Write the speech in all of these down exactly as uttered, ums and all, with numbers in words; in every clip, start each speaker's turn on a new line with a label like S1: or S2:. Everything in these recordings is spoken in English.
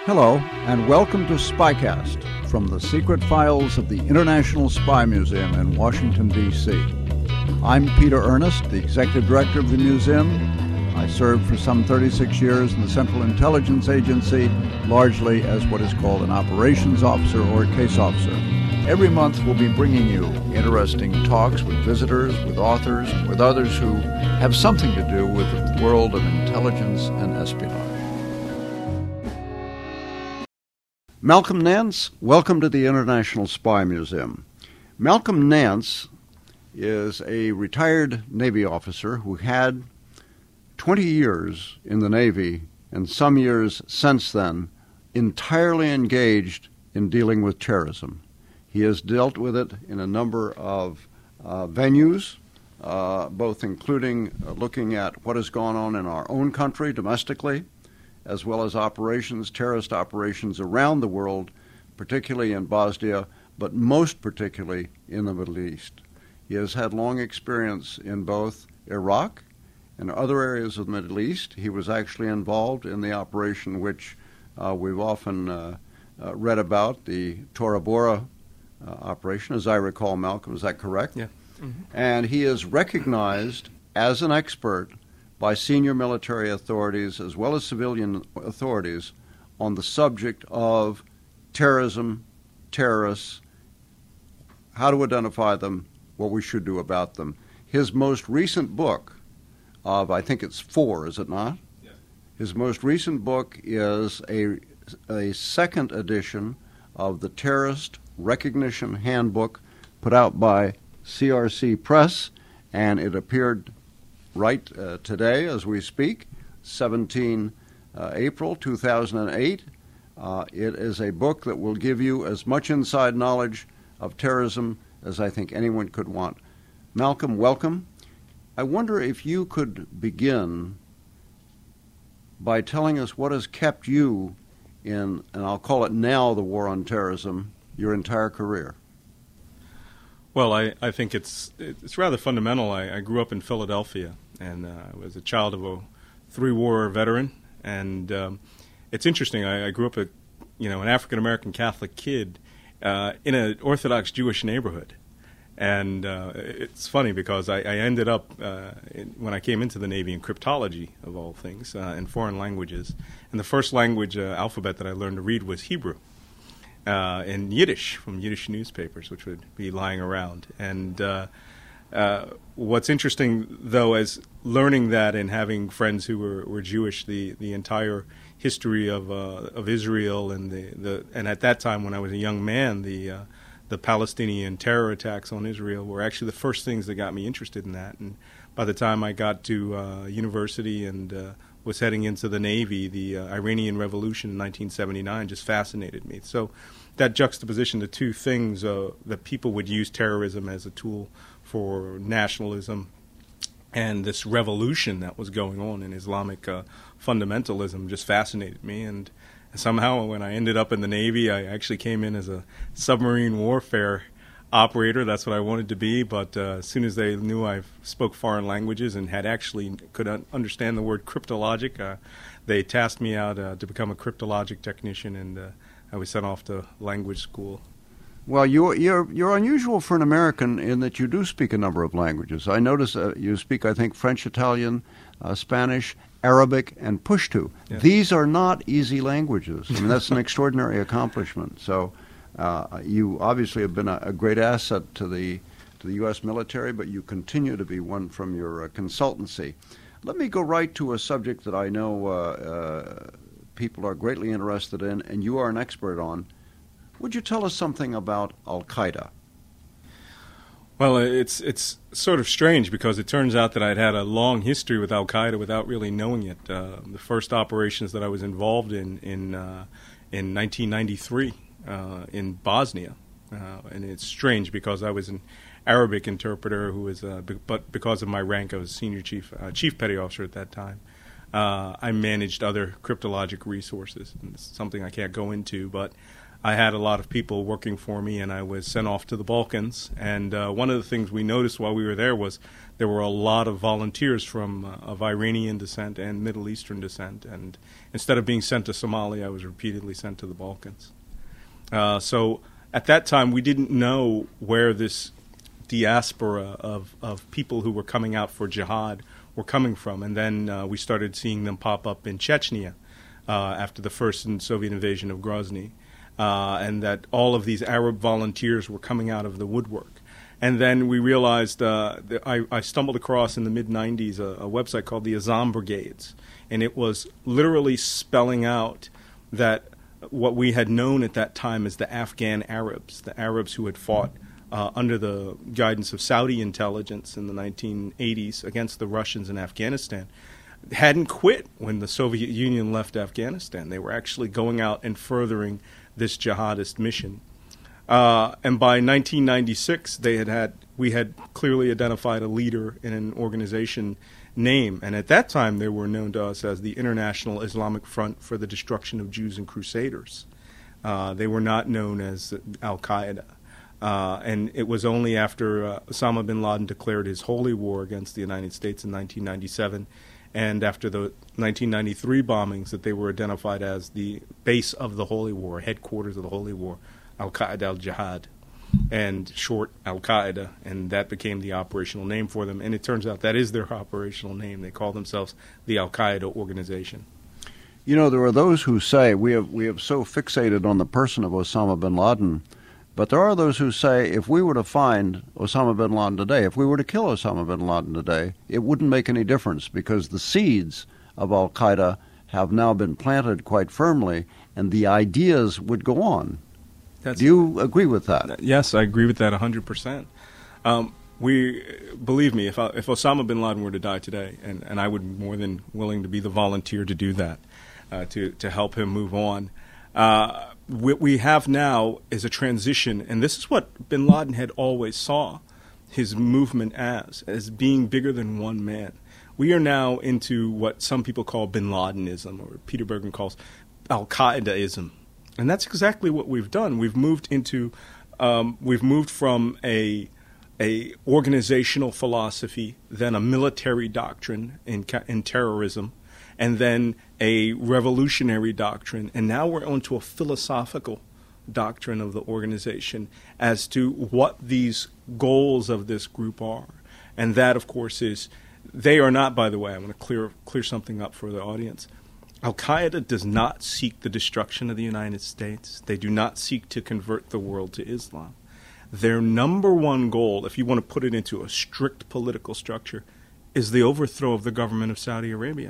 S1: Hello, and welcome to Spycast from the secret files of the International Spy Museum in Washington, D C I'm Peter Earnest, the executive director of the museum. I served for some thirty-six years in the Central Intelligence Agency, largely as what is called an operations officer or a case officer. Every month we'll be bringing you interesting talks with visitors, with authors, and with others who have something to do with the world of intelligence and espionage. Malcolm Nance, welcome to the International Spy Museum. Malcolm Nance is a retired Navy officer who had twenty years in the Navy and some years since then entirely engaged in dealing with terrorism. He has dealt with it in a number of uh, venues, uh, both including uh, looking at what has gone on in our own country domestically, as well as operations, terrorist operations around the world, particularly in Bosnia, but most particularly in the Middle East. He has had long experience in both Iraq and other areas of the Middle East. He was actually involved in the operation which uh, we've often uh, uh, read about, the Tora Bora uh, operation, as I recall, Malcolm. Is that correct?
S2: Yeah. Mm-hmm.
S1: And he is recognized as an expert by senior military authorities as well as civilian authorities on the subject of terrorism, terrorists, how to identify them, what we should do about them. His most recent book of, I think it's four, is it not?
S2: Yes.
S1: His most recent book is a, a second edition of the Terrorist Recognition Handbook put out by C R C Press, and it appeared right uh, today as we speak, seventeenth of April two thousand eight. Uh, it is a book that will give you as much inside knowledge of terrorism as I think anyone could want. Malcolm, welcome. I wonder if you could begin by telling us what has kept you in, and I'll call it now, the war on terrorism, your entire career.
S2: Well, I, I think it's it's rather fundamental. I, I grew up in Philadelphia, and uh, I was a child of a three-war veteran. And um, it's interesting. I, I grew up a, you know, an African-American Catholic kid uh, in an Orthodox Jewish neighborhood. And uh, it's funny because I, I ended up, uh, in, when I came into the Navy, in cryptology, of all things, uh, in foreign languages. And the first language uh, alphabet that I learned to read was Hebrew. Uh, and Yiddish, from Yiddish newspapers, which would be lying around. And uh, uh, what's interesting, though, is learning that and having friends who were, were Jewish, the, the entire history of uh, of Israel, and the, the and at that time when I was a young man, the uh, the Palestinian terror attacks on Israel were actually the first things that got me interested in that. And by the time I got to uh, university and uh, was heading into the Navy, the uh, Iranian Revolution in nineteen seventy-nine just fascinated me. So that juxtaposition, the two things, uh, that people would use terrorism as a tool for nationalism, and this revolution that was going on in Islamic uh, fundamentalism just fascinated me. And somehow when I ended up in the Navy, I actually came in as a submarine warfare operator. That's what I wanted to be, but uh, as soon as they knew I spoke foreign languages and had actually could un- understand the word cryptologic, uh, they tasked me out uh, to become a cryptologic technician, and uh, I was sent off to language school.
S1: Well, you're, you're, you're unusual for an American in that you do speak a number of languages. I notice uh, you speak, I think, French, Italian, uh, Spanish, Arabic, and Pushtu.
S2: Yes.
S1: These are not easy languages. I mean, that's an extraordinary accomplishment. So uh, you obviously have been a, a great asset to the to the U S military, but you continue to be one from your uh, consultancy. Let me go right to a subject that I know uh, uh, people are greatly interested in, and you are an expert on. Would you tell us something about Al-Qaeda?
S2: Well, it's it's sort of strange because it turns out that I'd had a long history with Al-Qaeda without really knowing it. Uh, the first operations that I was involved in in uh, in nineteen ninety-three uh, in Bosnia, uh, and it's strange because I was an Arabic interpreter who was, uh, be- but because of my rank, I was senior chief uh, chief petty officer at that time. Uh, I managed other cryptologic resources, and it's something I can't go into, but I had a lot of people working for me, and I was sent off to the Balkans. And uh, one of the things we noticed while we were there was there were a lot of volunteers from uh, of Iranian descent and Middle Eastern descent. And instead of being sent to Somalia, I was repeatedly sent to the Balkans. Uh, so at that time, we didn't know where this diaspora of, of people who were coming out for jihad were coming from. And then uh, we started seeing them pop up in Chechnya uh, after the first Soviet invasion of Grozny. Uh, and that all of these Arab volunteers were coming out of the woodwork. And then we realized, uh, that I, I stumbled across in the mid nineties a, a website called the Azam Brigades, and it was literally spelling out that what we had known at that time as the Afghan Arabs, the Arabs who had fought uh, under the guidance of Saudi intelligence in the nineteen eighties against the Russians in Afghanistan, hadn't quit when the Soviet Union left Afghanistan. They were actually going out and furthering this jihadist mission. Uh, and by nineteen ninety-six, they had had we had clearly identified a leader in an organization name. And at that time, they were known to us as the International Islamic Front for the Destruction of Jews and Crusaders. Uh, they were not known as Al-Qaeda. Uh, and it was only after uh, Osama bin Laden declared his holy war against the United States in nineteen ninety-seven and after the nineteen ninety-three bombings that they were identified as the base of the Holy War, headquarters of the Holy War, Al-Qaeda al-Jihad, and short Al-Qaeda, and that became the operational name for them. And it turns out that is their operational name. They call themselves the Al-Qaeda organization.
S1: You know, there are those who say we have we have so fixated on the person of Osama bin Laden, but there are those who say if we were to find Osama bin Laden today, if we were to kill Osama bin Laden today, it wouldn't make any difference because the seeds of Al-Qaeda have now been planted quite firmly, and the ideas would go on. That's, Do you agree with that?
S2: Yes, I agree with that one hundred percent. Um, we, believe me, if, I, if Osama bin Laden were to die today, and, and I would be more than willing to be the volunteer to do that, uh, to, to help him move on, uh, what we have now is a transition, and this is what bin Laden had always saw his movement as, as being bigger than one man. We are now into what some people call bin Ladenism, or Peter Bergen calls Al-Qaedaism. And that's exactly what we've done. We've moved into, um, we've moved from a a organizational philosophy, then a military doctrine in in terrorism, and then a revolutionary doctrine, and now we're onto a philosophical doctrine of the organization as to what these goals of this group are. And that, of course, is they are not. By the way, I want to clear clear something up for the audience. Al-Qaeda does not seek the destruction of the United States. They do not seek to convert the world to Islam. Their number one goal, if you want to put it into a strict political structure, is the overthrow of the government of Saudi Arabia.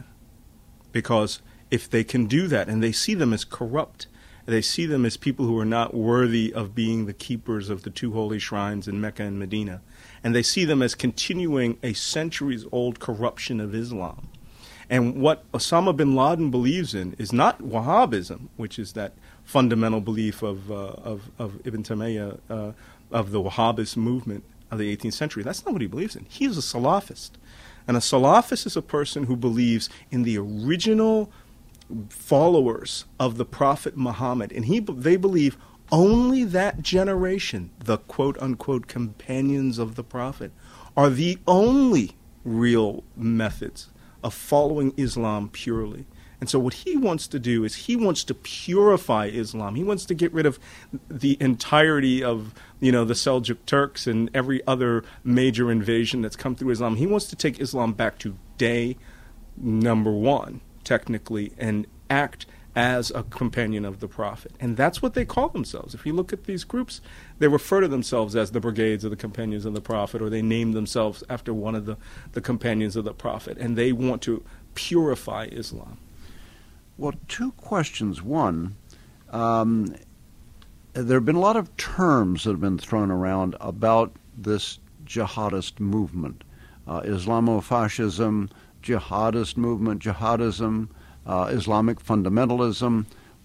S2: Because if they can do that, and they see them as corrupt, they see them as people who are not worthy of being the keepers of the two holy shrines in Mecca and Medina, and they see them as continuing a centuries-old corruption of Islam. And what Osama bin Laden believes in is not Wahhabism, which is that fundamental belief of uh, of, of Ibn Taymiyyah, uh, of the Wahhabist movement of the eighteenth century. That's not what he believes in. He is a Salafist. And a Salafist is a person who believes in the original followers of the Prophet Muhammad. And he they believe only that generation, the quote-unquote companions of the Prophet, are the only real methods of following Islam purely. And so what he wants to do is he wants to purify Islam. He wants to get rid of the entirety of, you know, the Seljuk Turks and every other major invasion that's come through Islam. He wants to take Islam back to day number one, technically, and act as a companion of the Prophet. And that's what they call themselves. If you look at these groups, they refer to themselves as the Brigades of the Companions of the Prophet, or they name themselves after one of the, the companions of the Prophet, and they want to purify Islam.
S1: Well, two questions. One, um, there have been a lot of terms that have been thrown around about this jihadist movement. Uh, Islamofascism, jihadist movement, jihadism, Uh, Islamic fundamentalism.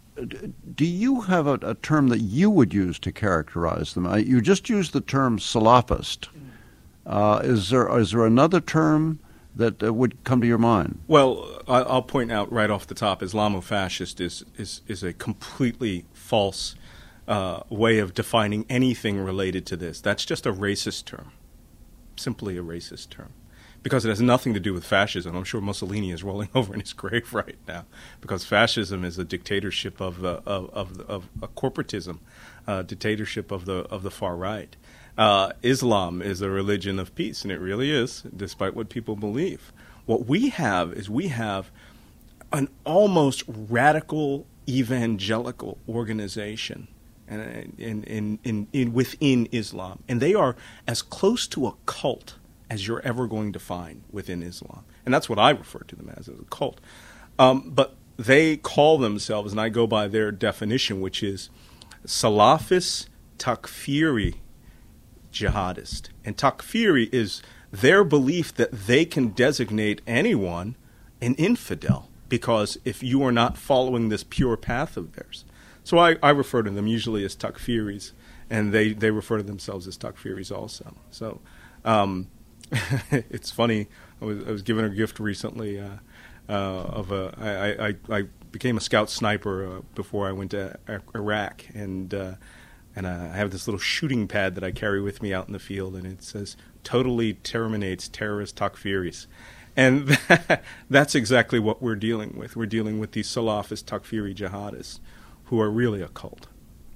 S1: Do you have a, a term that you would use to characterize them? Uh, you just used the term Salafist. Uh, is there is there another term that uh, would come to your mind?
S2: Well, I, I'll point out right off the top, Islamofascist is is is a completely false uh, way of defining anything related to this. That's just a racist term, simply a racist term, because it has nothing to do with fascism. I'm sure Mussolini is rolling over in his grave right now, because fascism is a dictatorship of the of of, of a corporatism, uh, dictatorship of the of the far right. Uh, Islam is a religion of peace, and it really is, despite what people believe. What we have is we have an almost radical evangelical organization in, in, in, in within Islam, and they are as close to a cult as you're ever going to find within Islam, and that's what I refer to them as, as a cult. Um, but they call themselves, and I go by their definition, which is Salafist Takfiri jihadist, and Takfiri is their belief that they can designate anyone an infidel, because if you are not following this pure path of theirs. So I, I refer to them usually as Takfiris, and they, they refer to themselves as Takfiris also. So um, it's funny, I was, I was given a gift recently uh, uh, of a, I, I, I became a scout sniper uh, before I went to Iraq, and uh, and uh, I have this little shooting pad that I carry with me out in the field, and it says, totally terminates terrorist Takfiris. And that, that's exactly what we're dealing with. We're dealing with these Salafist Takfiri jihadists who are really a cult.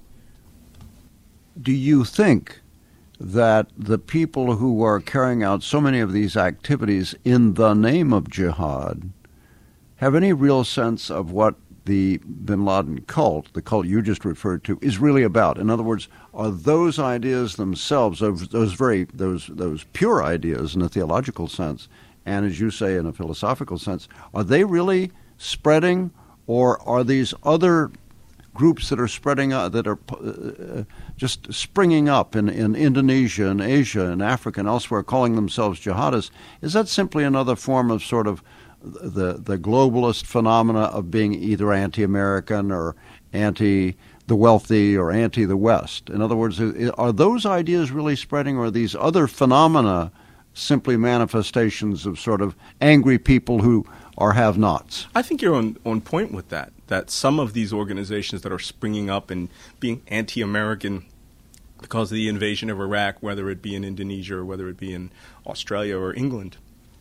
S1: Do you think that the people who are carrying out so many of these activities in the name of jihad have any real sense of what the bin Laden cult, the cult you just referred to, is really about? In other words, are those ideas themselves, those, those very those those pure ideas in a theological sense, and as you say in a philosophical sense, are they really spreading, or are these other groups that are spreading uh, that are uh, just springing up in, in Indonesia and Asia and Africa and elsewhere, calling themselves jihadists? Is that simply another form of sort of the the globalist phenomena of being either anti-American or anti the wealthy or anti the West? In other words, are those ideas really spreading, or are these other phenomena simply manifestations of sort of angry people who are have-nots?
S2: I think you're on, on point with that, that some of these organizations that are springing up and being anti-American because of the invasion of Iraq, whether it be in Indonesia or whether it be in Australia or England,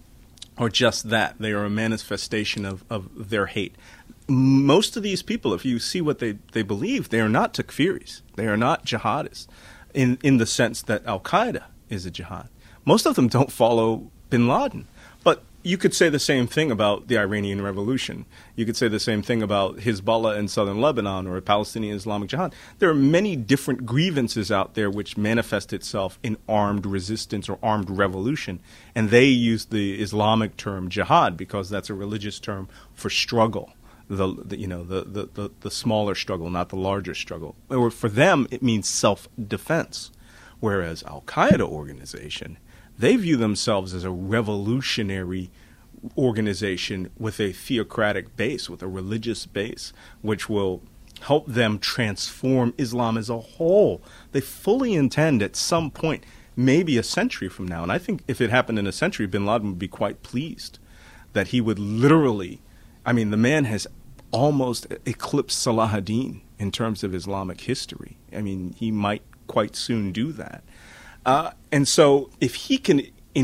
S2: are just that. They are a manifestation of, of their hate. Most of these people, if you see what they, they believe, they are not Takfiris. They are not jihadists in, in the sense that Al-Qaeda is a jihad. Most of them don't follow bin Laden. But you could say the same thing about the Iranian Revolution. You could say the same thing about Hezbollah in southern Lebanon or Palestinian Islamic Jihad. There are many different grievances out there which manifest itself in armed resistance or armed revolution. And they use the Islamic term jihad because that's a religious term for struggle. The, the you know the, the, the, the smaller struggle, not the larger struggle. Or for them, it means self-defense. Whereas Al-Qaeda organization, they view themselves as a revolutionary organization with a theocratic base, with a religious base, which will help them transform Islam as a whole. They fully intend at some point, maybe a century from now, and I think if it happened in a century, bin Laden would be quite pleased that he would literally, I mean, the man has almost eclipsed Salah ad-Din in terms of Islamic history. I mean, he might quite soon do that. Uh, and so if he can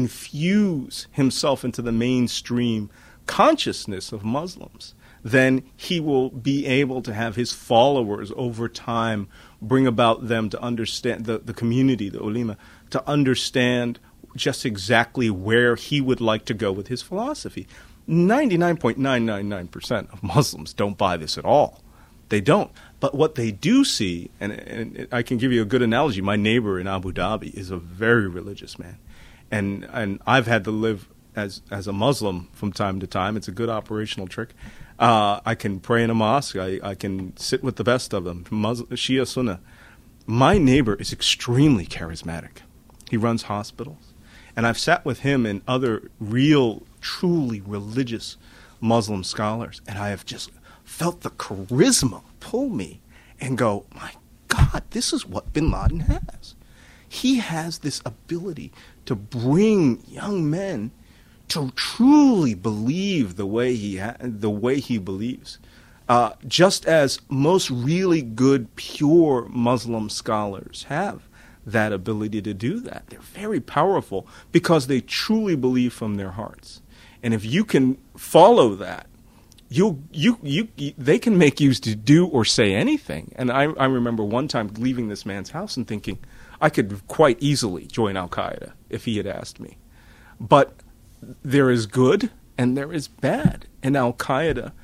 S2: infuse himself into the mainstream consciousness of Muslims, then he will be able to have his followers over time bring about them to understand, the, the community, the ulema, to understand just exactly where he would like to go with his philosophy. ninety-nine point nine nine nine percent of Muslims don't buy this at all. They don't. But what they do see, and, and I can give you a good analogy, my neighbor in Abu Dhabi is a very religious man. And and I've had to live as as a Muslim from time to time. It's a good operational trick. Uh, I can pray in a mosque. I, I can sit with the best of them, Muslim, Shia, Sunnah. My neighbor is extremely charismatic. He runs hospitals. And I've sat with him and other real, truly religious Muslim scholars, and I have just felt the charisma pull me and go, my God, this is what bin Laden has. He has this ability to bring young men to truly believe the way he ha- the way he believes. uh, just as most really good, pure Muslim scholars have that ability to do that. They're very powerful because they truly believe from their hearts. And if you can follow that, you you you they can make you to do or say anything. And I, I remember one time leaving this man's house and thinking, I could quite easily join Al-Qaeda if he had asked me. But there is good and there is bad. And Al-Qaeda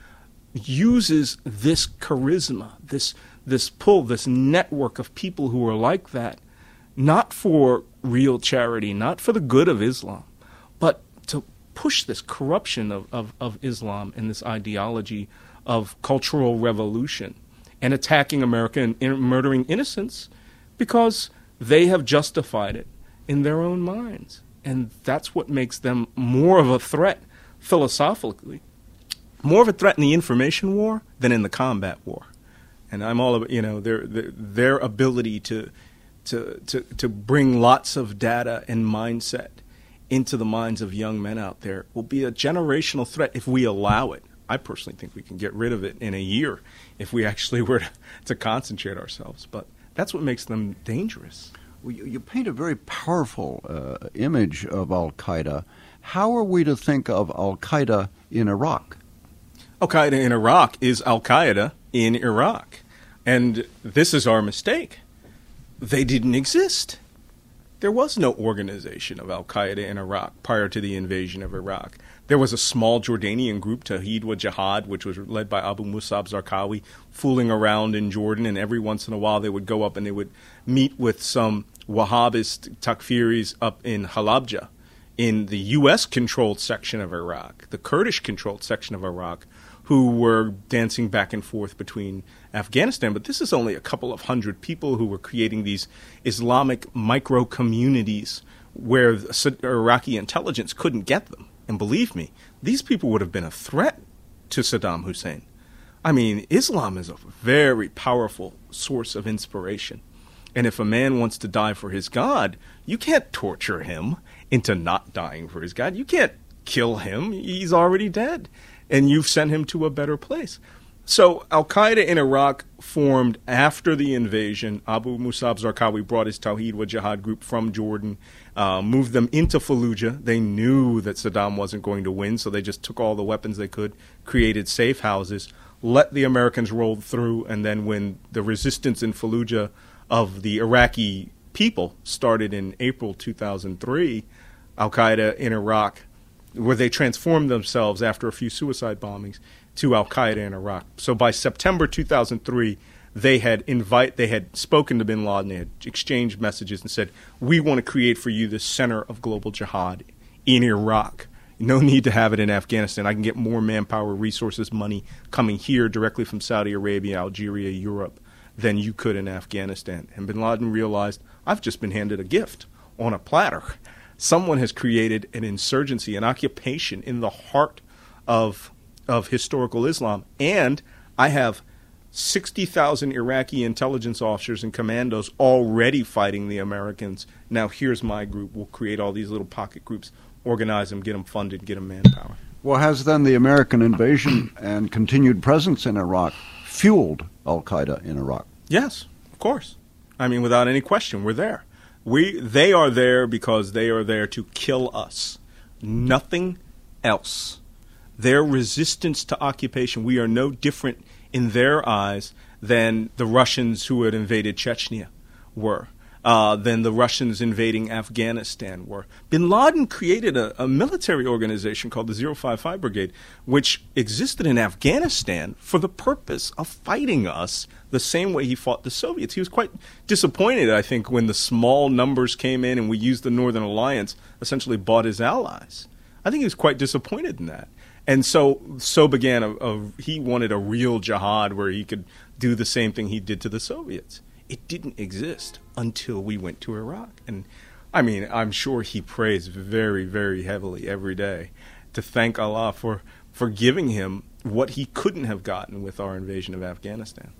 S2: uses this charisma, this this pull, this network of people who are like that, not for real charity, not for the good of Islam, but to push this corruption of, of, of Islam and this ideology of cultural revolution and attacking America and in, murdering innocents because they have justified it in their own minds. And that's what makes them more of a threat philosophically, more of a threat in the information war than in the combat war. And I'm all about, you know, their their, their ability to, to to to bring lots of data and mindset into the minds of young men out there will be a generational threat if we allow it. I personally think we can get rid of it in a year if we actually were to, to concentrate ourselves. But that's what makes them dangerous.
S1: Well, you, you paint a very powerful uh, image of Al-Qaeda. How are we to think of Al-Qaeda in Iraq?
S2: Al-Qaeda in Iraq is Al-Qaeda in Iraq. And this is our mistake. They didn't exist. There was no organization of Al-Qaeda in Iraq prior to the invasion of Iraq. There was a small Jordanian group, Tawhid wa Jihad, which was led by Abu Musab Zarqawi, fooling around in Jordan, and every once in a while they would go up and they would meet with some Wahhabist Takfiris up in Halabja, in the U S-controlled section of Iraq, the Kurdish-controlled section of Iraq, who were dancing back and forth between Afghanistan. But this is only a couple of hundred people who were creating these Islamic micro-communities where the Iraqi intelligence couldn't get them. And believe me, these people would have been a threat to Saddam Hussein. I mean, Islam is a very powerful source of inspiration. And if a man wants to die for his God, you can't torture him into not dying for his God. You can't kill him. He's already dead. And you've sent him to a better place. So Al-Qaeda in Iraq formed after the invasion. Abu Musab Zarqawi brought his Tawhid wa Jihad group from Jordan, uh, moved them into Fallujah. They knew that Saddam wasn't going to win, so they just took all the weapons they could, created safe houses, let the Americans roll through, and then when the resistance in Fallujah of the Iraqi people started in April two thousand three, Al-Qaeda in Iraq, where they transformed themselves after a few suicide bombings to Al-Qaeda in Iraq. So by September two thousand three, they had invite they had spoken to bin Laden, they had exchanged messages and said, we want to create for you the center of global jihad in Iraq. No need to have it in Afghanistan. I can get more manpower, resources, money coming here directly from Saudi Arabia, Algeria, Europe than you could in Afghanistan. And bin Laden realized, I've just been handed a gift on a platter. Someone has created an insurgency, an occupation in the heart of of historical Islam, and I have sixty thousand Iraqi intelligence officers and commandos already fighting the Americans. Now here's my group. We'll create all these little pocket groups, organize them, get them funded, get them manpower.
S1: Well, has then the American invasion and continued presence in Iraq fueled Al-Qaeda in Iraq?
S2: Yes, of course. I mean, without any question, we're there. We, they are there because they are there to kill us. Nothing else. Their resistance to occupation, we are no different in their eyes than the Russians who had invaded Chechnya were, uh, than the Russians invading Afghanistan were. Bin Laden created a, a military organization called the zero five five Brigade, which existed in Afghanistan for the purpose of fighting us the same way he fought the Soviets. He was quite disappointed, I think, when the small numbers came in and we used the Northern Alliance, essentially bought his allies. I think he was quite disappointed in that. And so so began a, a he wanted a real jihad where he could do the same thing he did to the Soviets. It didn't exist until we went to Iraq. And I mean, I'm sure he prays very, very heavily every day to thank Allah for, for giving him what he couldn't have gotten with our invasion of Afghanistan.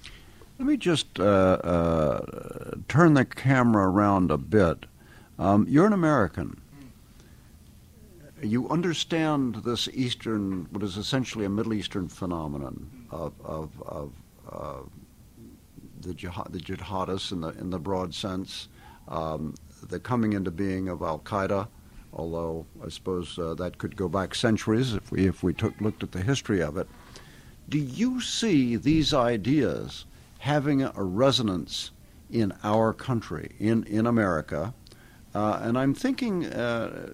S1: Let me just uh, uh, turn the camera around a bit. Um, you're an American. you understand this Eastern, what is essentially a Middle Eastern phenomenon of of, of uh, the jihad, the jihadists in the in the broad sense, um, the coming into being of Al Qaeda. Although I suppose uh, that could go back centuries if we if we took looked at the history of it. Do you see these ideas having a resonance in our country, in in America? Uh, and I'm thinking uh,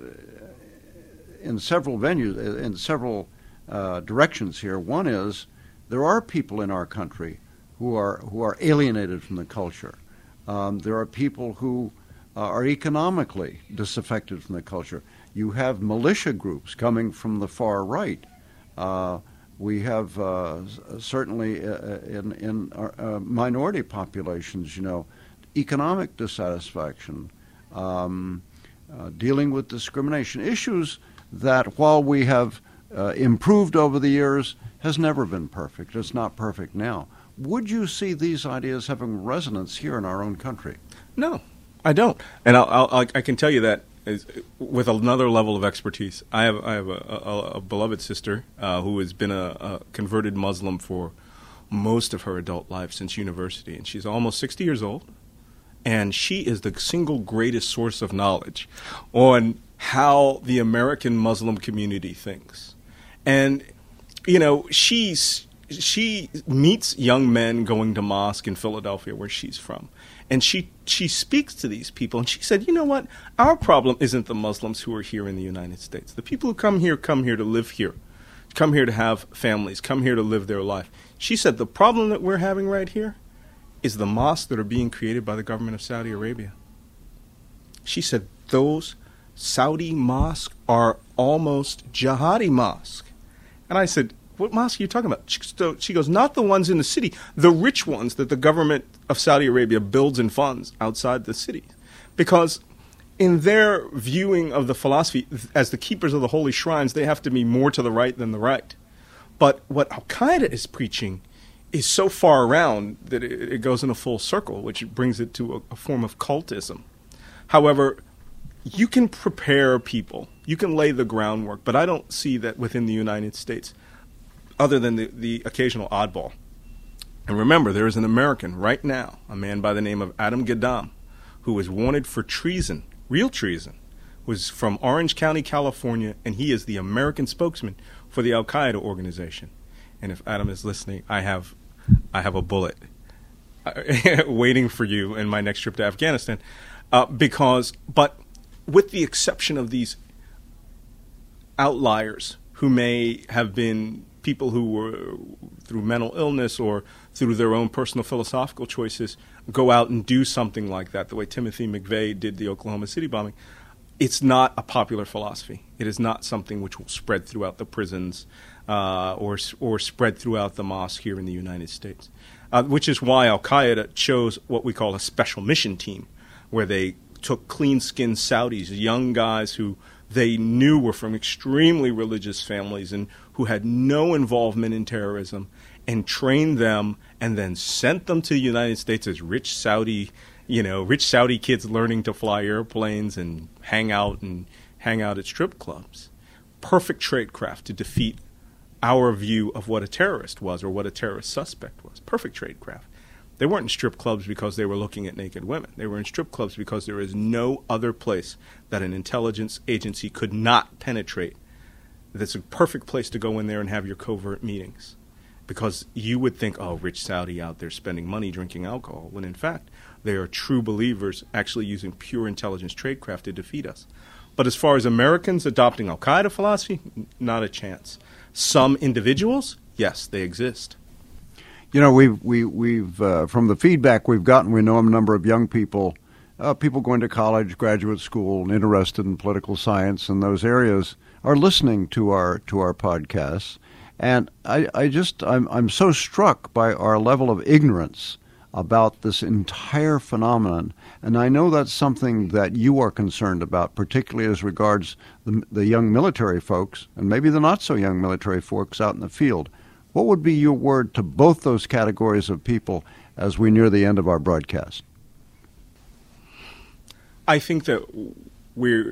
S1: in several venues, in several uh, directions here. One is there are people in our country who are who are alienated from the culture. Um, there are people who uh, are economically disaffected from the culture. You have militia groups coming from the far right. Uh, we have uh, certainly uh, in in our, uh, minority populations, you know, economic dissatisfaction. Um, uh, dealing with discrimination, issues that while we have uh, improved over the years, has never been perfect. It's not perfect now. Would you see these ideas having resonance here in our own country?
S2: No, I don't. And I'll, I'll, I can tell you that is, with another level of expertise. I have I have a, a, a beloved sister uh, who has been a, a converted Muslim for most of her adult life since university, and she's almost sixty years old. And she is the single greatest source of knowledge on how the American Muslim community thinks. And, you know, she's, she meets young men going to mosque in Philadelphia, where she's from. And she, she speaks to these people, and she said, you know what? Our problem isn't the Muslims who are here in the United States. The people who come here come here to live here, come here to have families, come here to live their life. She said the problem that we're having right here is the mosques that are being created by the government of Saudi Arabia. She said those Saudi mosques are almost jihadi mosques. And I said, what mosque are you talking about? She goes, not the ones in the city, the rich ones that the government of Saudi Arabia builds and funds outside the city. Because in their viewing of the philosophy, as the keepers of the holy shrines, they have to be more to the right than the right. But what Al-Qaeda is preaching is so far around that it, it goes in a full circle, which brings it to a, a form of cultism. However, you can prepare people, you can lay the groundwork, but I don't see that within the United States, other than the, the occasional oddball. And remember, there is an American right now, a man by the name of Adam Gaddam, who is wanted for treason, real treason, was from Orange County, California, and he is the American spokesman for the Al-Qaeda organization. And if Adam is listening, I have I have a bullet waiting for you in my next trip to Afghanistan. Uh, because, but with the exception of these outliers who may have been people who were, through mental illness or through their own personal philosophical choices, go out and do something like that, the way Timothy McVeigh did the Oklahoma City bombing, it's not a popular philosophy. It is not something which will spread throughout the prisons uh, or or spread throughout the mosque here in the United States, uh, which is why Al-Qaeda chose what we call a special mission team, where they took clean-skinned Saudis, young guys who they knew were from extremely religious families and who had no involvement in terrorism, and trained them and then sent them to the United States as rich Saudi, you know, rich Saudi kids learning to fly airplanes and hang out and hang out at strip clubs. Perfect tradecraft to defeat our view of what a terrorist was or what a terrorist suspect was. Perfect tradecraft. They weren't in strip clubs because they were looking at naked women. They were in strip clubs because there is no other place that an intelligence agency could not penetrate. That's a perfect place to go in there and have your covert meetings. Because you would think, oh, rich Saudi out there spending money drinking alcohol, when in fact they are true believers actually using pure intelligence tradecraft to defeat us. But as far as Americans adopting Al-Qaeda philosophy, not a chance. Some individuals, yes, they exist.
S1: You know, we've, we, we've uh, from the feedback we've gotten, we know a number of young people, uh, people going to college, graduate school, and interested in political science and those areas are listening to our to our podcasts. And I, I just, I'm, I'm so struck by our level of ignorance about this entire phenomenon. And I know that's something that you are concerned about, particularly as regards the, the young military folks, and maybe the not-so-young military folks out in the field. What would be your word to both those categories of people as we near the end of our broadcast?
S2: I think that we're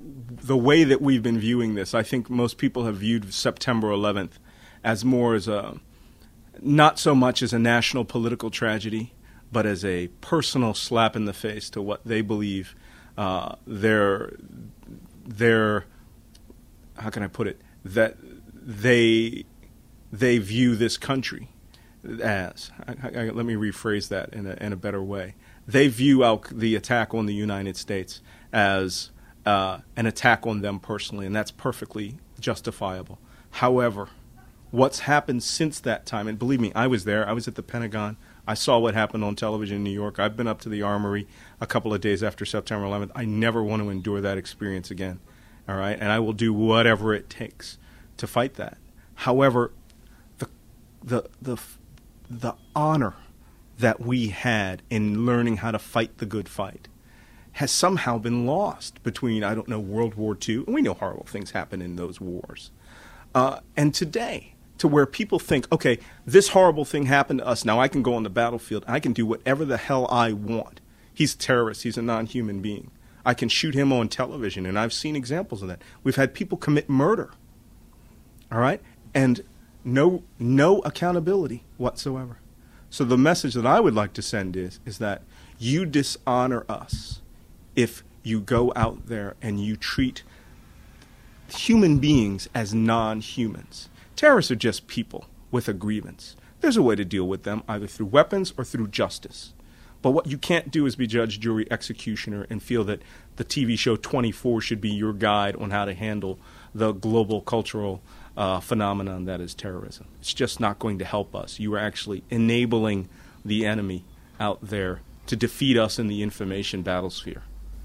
S2: the way that we've been viewing this, I think most people have viewed September eleventh as more as a, not so much as a national political tragedy, but as a personal slap in the face to what they believe uh, their, their, how can I put it, that they, they view this country as. I, I, let me rephrase that in a, in a better way. They view out the attack on the United States as uh, an attack on them personally, and that's perfectly justifiable. However, what's happened since that time, and believe me, I was there. I was at the Pentagon. I saw what happened on television in New York. I've been up to the Armory a couple of days after September eleventh. I never want to endure that experience again, all right? And I will do whatever it takes to fight that. However, the the the the honor that we had in learning how to fight the good fight has somehow been lost between, I don't know, World War Two, and we know horrible things happen in those wars, uh, and today, to where people think, okay, this horrible thing happened to us, now I can go on the battlefield, I can do whatever the hell I want. He's a terrorist, he's a non-human being. I can shoot him on television, and I've seen examples of that. We've had people commit murder, all right, and no no accountability whatsoever. So the message that I would like to send is, is that you dishonor us if you go out there and you treat human beings as non-humans. Terrorists are just people with a grievance. There's a way to deal with them, either through weapons or through justice. But what you can't do is be judge, jury, executioner and feel that the T V show twenty-four should be your guide on how to handle the global cultural Uh, phenomenon that is terrorism. It's just not going to help us. You are actually enabling the enemy out there to defeat us in the information battlesphere.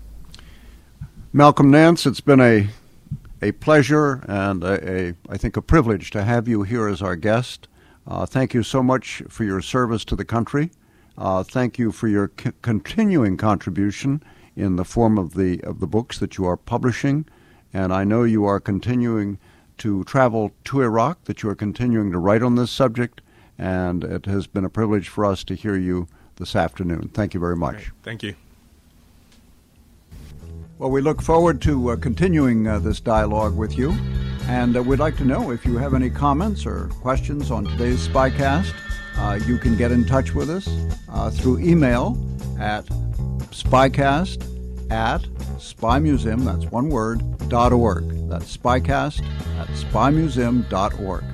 S1: Malcolm Nance, it's been a a pleasure and a, a I think a privilege to have you here as our guest. Uh, thank you so much for your service to the country. Uh, thank you for your c- continuing contribution in the form of the of the books that you are publishing, and I know you are continuing to travel to Iraq, that you are continuing to write on this subject, and it has been a privilege for us to hear you this afternoon. Thank you very much.
S2: Great. Thank you.
S1: Well, we look forward to uh, continuing uh, this dialogue with you, and uh, we'd like to know if you have any comments or questions on today's Spycast. Uh, you can get in touch with us uh, through email at spycast at spymuseum, that's one word, dot org. That's spycast at spymuseum dot org.